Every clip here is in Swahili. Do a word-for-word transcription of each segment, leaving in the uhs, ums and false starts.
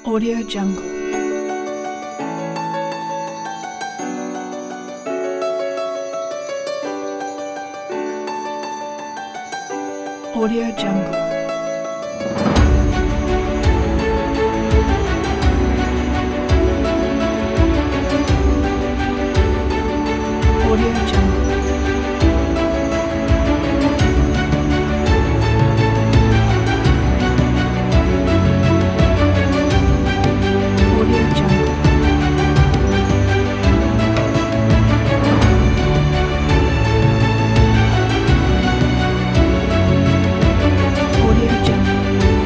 Audio Jungle. Audio Jungle. Audio Jungle. Audio Jungle. Audio Jungle.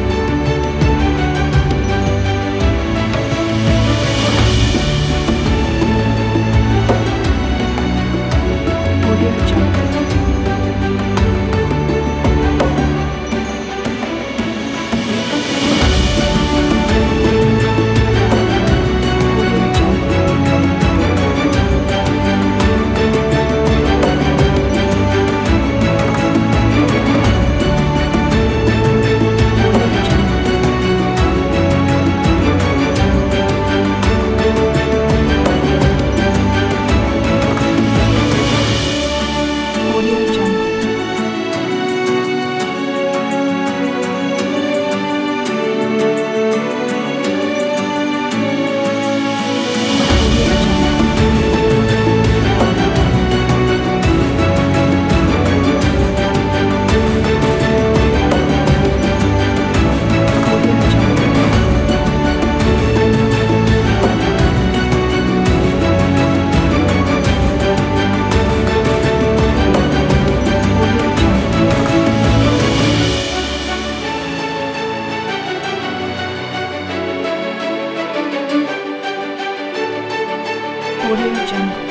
Audio Jungle. Audio Jungle. Audio Jungle. Audio Jungle. Audio Jungle. Audio Jungle. Audio Jungle. Audio Jungle.